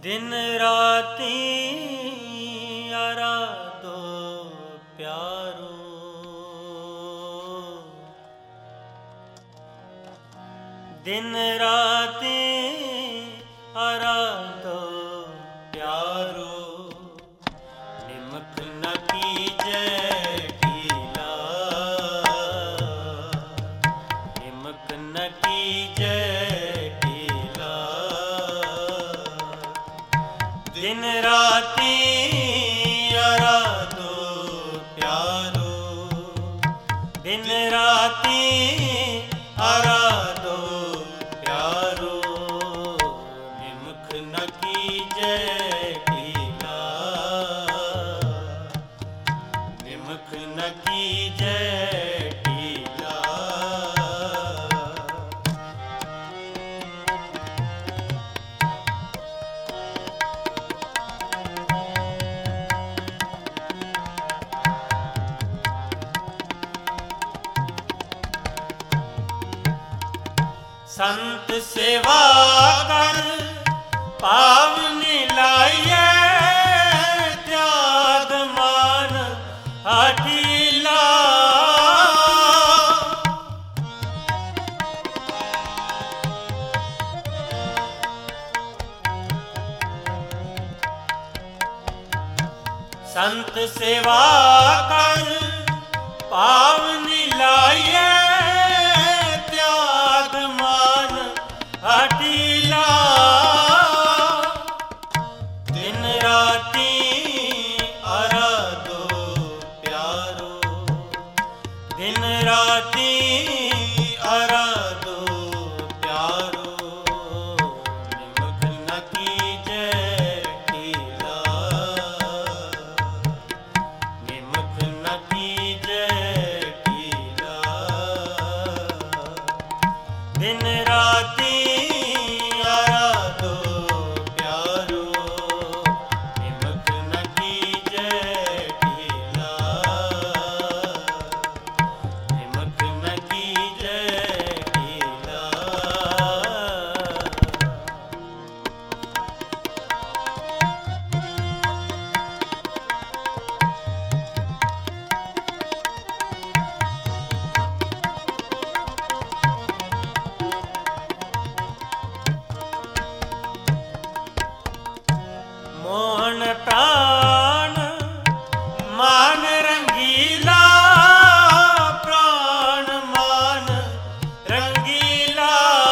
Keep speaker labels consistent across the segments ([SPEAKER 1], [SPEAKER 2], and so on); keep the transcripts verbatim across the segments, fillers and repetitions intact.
[SPEAKER 1] दिन राती आराधो प्यारो, दिन राती आराधो प्यारो, निमक न कीजे ढीला, निमक न कीजे ढीला, दिन राती आराधो प्यारो, दिन राती आराधो प्यारो, निमक न कीजे ढीला, निमक न कीजे ढीला। संत सेवा कर पावनी लाइए, त्याग मान हठीला, संत सेवा कर पावनी लाइए, त्याग मान हठीला, दिन राती आराधो प्यारो, दिन राती आराधो प्यारो, निमक न कीजे ढीला, निमक न कीजे ढीला, दिन राती आराधो प्यारो, निमक न कीजे ढीला, निमक न कीजे ढीला। मोहन प्राण मान रंगीला, प्राण मान रंगीला,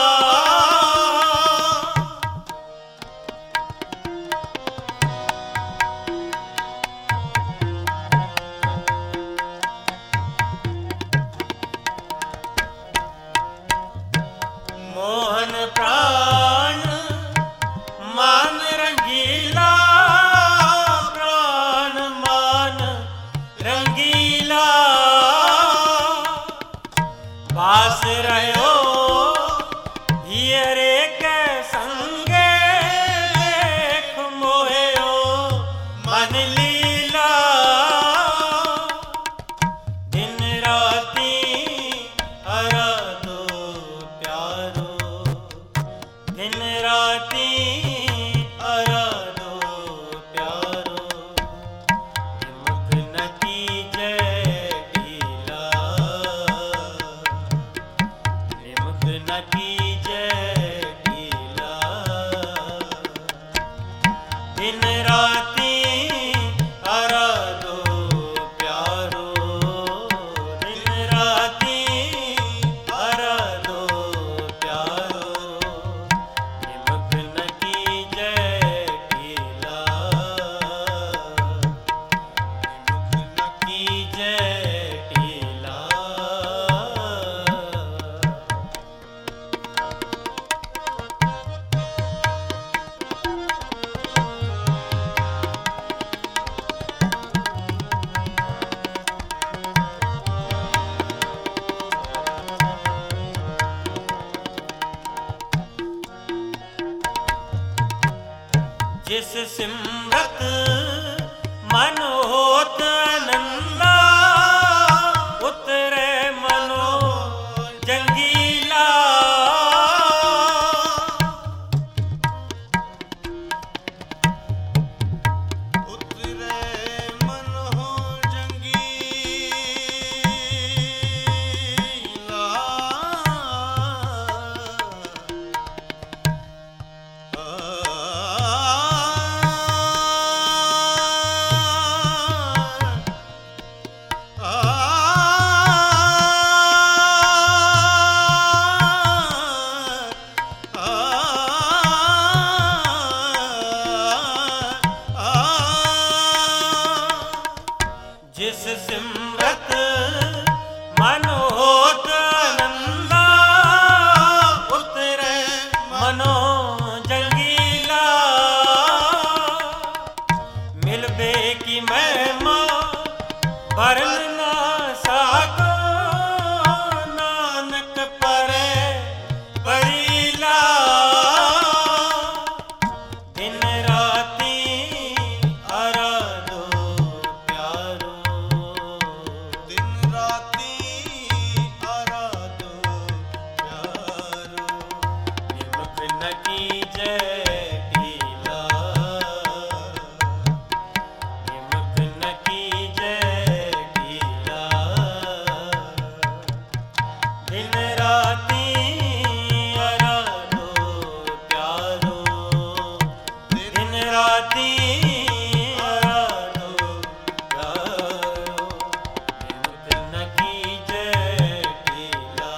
[SPEAKER 1] मोहन प्राण मान रंगीला, प्राण मान रंगीला, पास रहो हियरे के संगे, देख मोहे मन लीला, दिन राती आराधो प्यारो, दिन राती आराधो प्यारो, निमक न कीजे ढीला, निमक न कीजे ढीला, दिन राती आराधो प्यारो, दिन राती आराधो प्यारो, निमक न कीजे ढीला, निमक न कीजे ढीला। जिस सिमरत मन होत आनंदा, उतरे मनो जंगीला, की जय ढीला, निमक न की जय ढीला। दिन राती आराधो प्यारो, दिन राती आराधो प्यारो। निमक न की जय ढीला,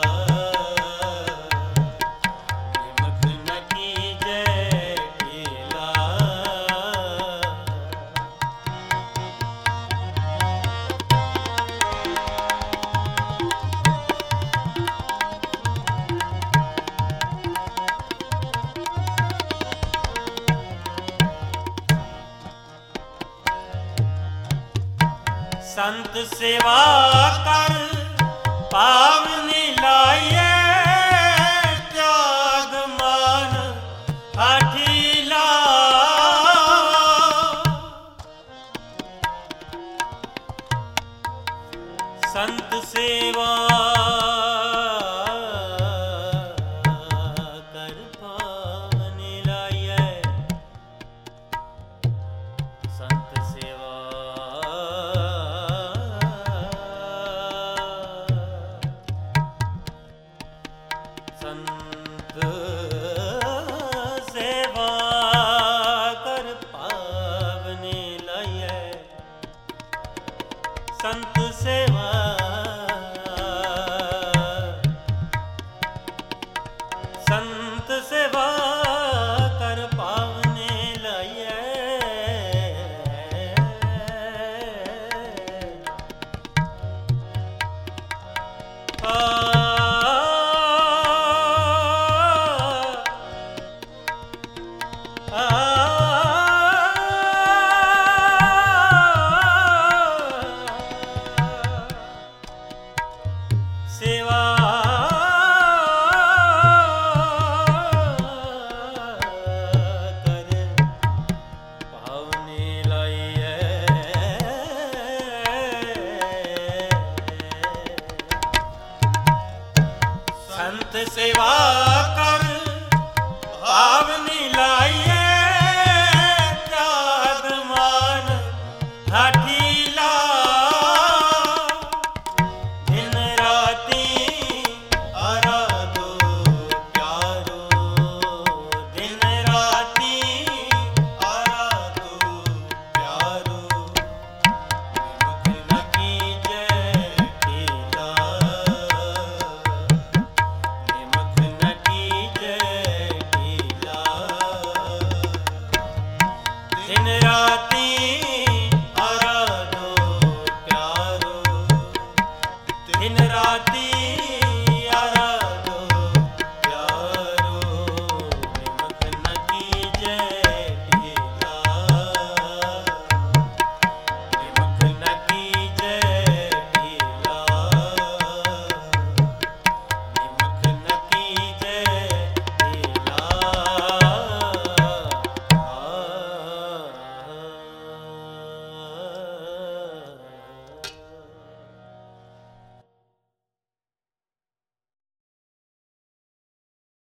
[SPEAKER 1] निमक न की जय ढीला। संत सेवा कर पावे